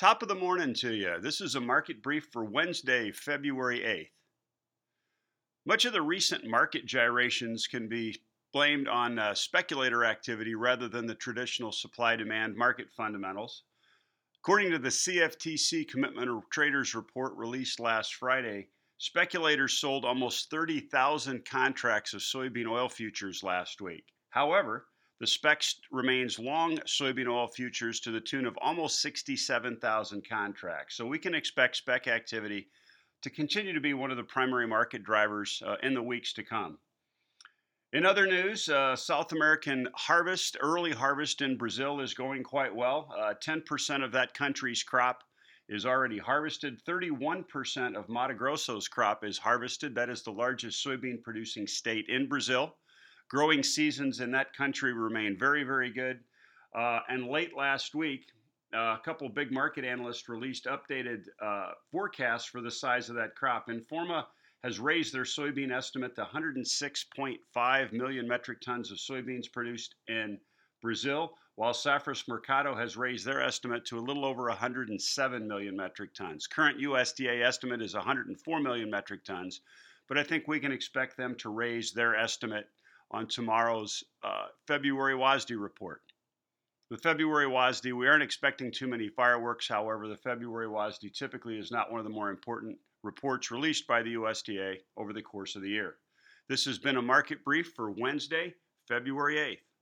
Top of the morning to you. This is a market brief for Wednesday, February 8th. Much of the recent market gyrations can be blamed on speculator activity rather than the traditional supply demand market fundamentals. According to the CFTC Commitment of Traders report released last Friday, speculators sold almost 30,000 contracts of soybean oil futures last week. However, the SPEX remains long soybean oil futures to the tune of almost 67,000 contracts. So we can expect spec activity to continue to be one of the primary market drivers in the weeks to come. In other news, South American early harvest in Brazil is going quite well. 10% of that country's crop is already harvested. 31% of Mato Grosso's crop is harvested. That is the largest soybean producing state in Brazil. Growing seasons in that country remain very, very good. And late last week, a couple of big market analysts released updated forecasts for the size of that crop. Informa has raised their soybean estimate to 106.5 million metric tons of soybeans produced in Brazil, while Safras Mercado has raised their estimate to a little over 107 million metric tons. Current USDA estimate is 104 million metric tons, but I think we can expect them to raise their estimate on tomorrow's February WASDE report. The February WASDE, we aren't expecting too many fireworks. However, the February WASDE typically is not one of the more important reports released by the USDA over the course of the year. This has been a market brief for Wednesday, February 8th.